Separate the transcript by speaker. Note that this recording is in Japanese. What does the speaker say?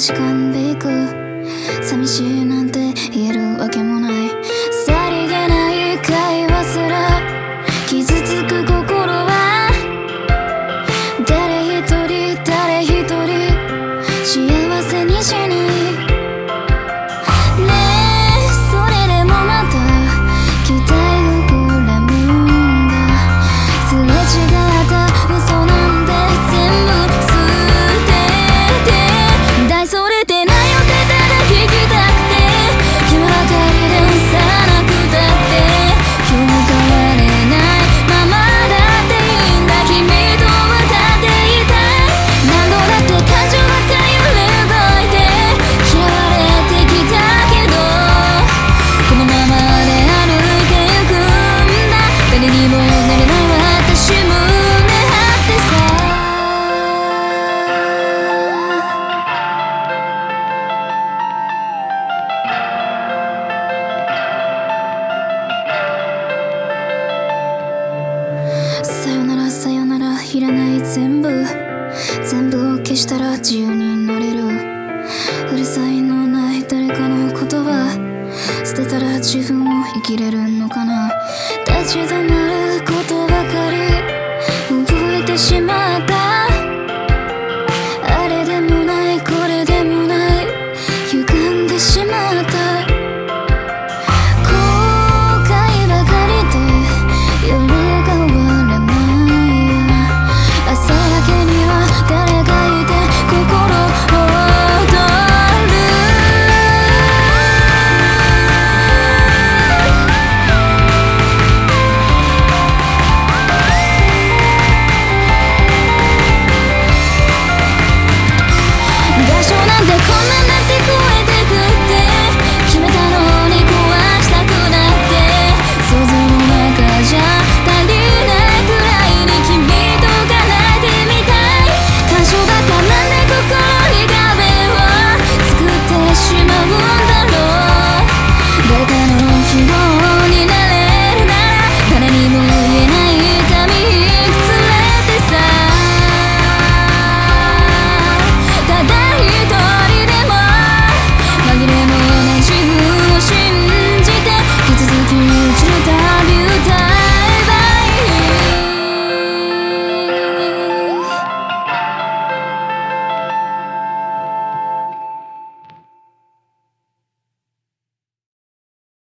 Speaker 1: しかんでいく。寂しいなんて言えるわけもない。さりげない会話すら傷つく心は誰一人誰一人幸せにしにねえ、それでもまた期待膨らむんだ。すれ違った嘘なんて全部捨てて、大それてないよってただ聞きたくて、今ばかりでさなくたって今日も変われないままだっていいんだ。君と歌っていたい。何度だって感情ばっか揺れ動いて嫌われてきたけど、このままで歩いてゆくんだ。誰にもなれない私胸張ってさ。さよならさよならいらない全部を消したら自由になれる。うるさいのない誰かの言葉捨てたら自分を生きれるのかな。立ち止ま